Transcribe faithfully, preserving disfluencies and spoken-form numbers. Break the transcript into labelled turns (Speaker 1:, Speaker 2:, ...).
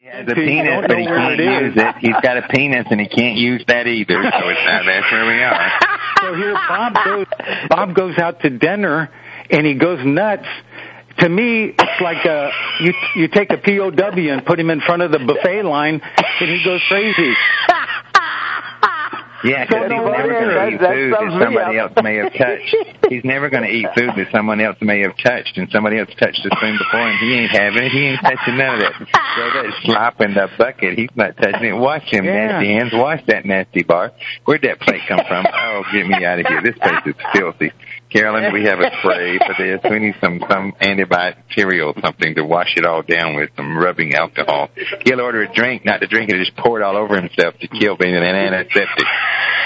Speaker 1: Yeah, the penis, but he can't use it. He's got a penis, and he can't use that either. So it's not, that's where we are.
Speaker 2: So here, Bob goes. Bob goes out to dinner, and he goes nuts. To me, it's like uh, you you take a P O W and put him in front of the buffet line, and he goes crazy.
Speaker 1: Yeah, because he's never going to eat food that somebody else may have touched. He's never going to eat food that someone else may have touched, and somebody else touched the spoon before him. He ain't having it. He ain't touching none of that. So that slop in the bucket, he's not touching it. Wash them
Speaker 2: Yeah.
Speaker 1: nasty hands. Wash that nasty bar. Where'd that plate come from? Oh, get me out of here. This place is filthy. Carolyn, we have a spray for this. We need some, some antibacterial something to wash it all down with, some rubbing alcohol. He'll order a drink, not to drink it, just pour it all over himself to kill being an antiseptic.